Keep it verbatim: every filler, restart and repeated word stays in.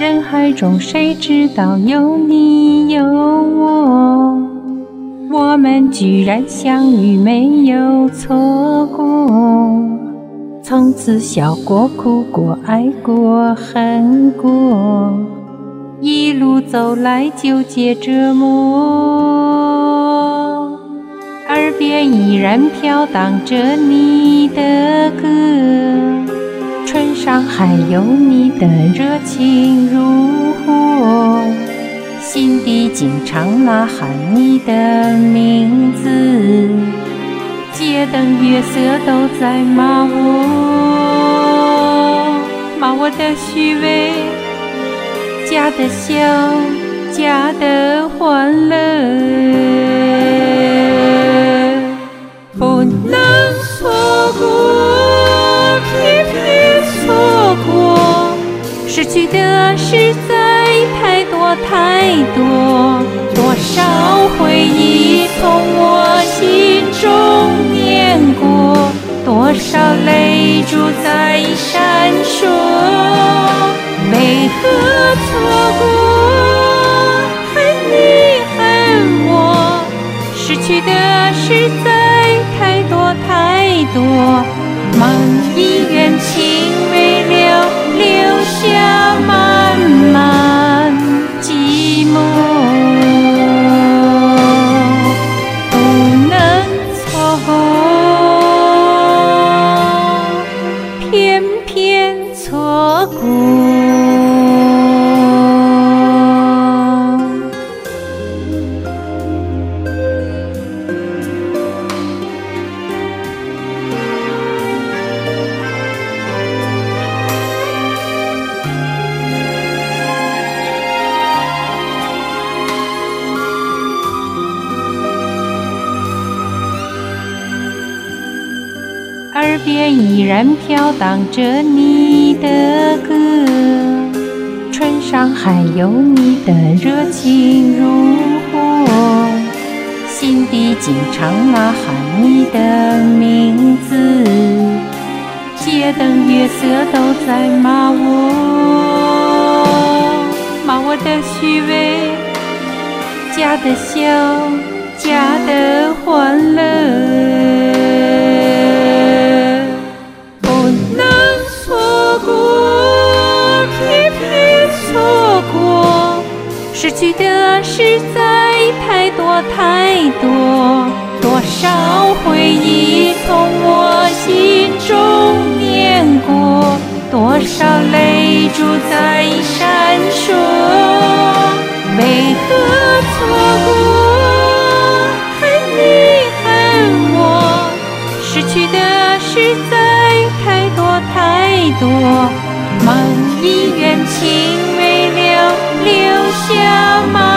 人海中谁知道有你有我，我们居然相遇没有错过，从此笑过哭过爱过恨过，一路走来纠结折磨，耳边依然飘荡着你的歌，唇上还有你的热情如火，心底经常呐喊你的名字，街灯月色都在骂我，骂我的虚伪，假的笑，假的欢乐，不能错过，偏偏错过，失去的实在太多太多，多少回忆从我心中碾过，多少泪珠在闪烁，为何错过恨你恨我，失去的实在太多太多，梦已缘情未了，留下漫漫寂寞，不能错过，偏偏错过。耳边依然飘荡着你的歌，唇上还有你的热情如火，心底经常呐喊你的名字，街灯月色都在骂我，骂我的虚伪，假的笑，假的欢乐，失去的实在太多太多，多少回忆从我心中碾过，多少泪珠在闪烁，为何错过恨你恨我，失去的实在太多太多，梦已缘情未了，留下吗？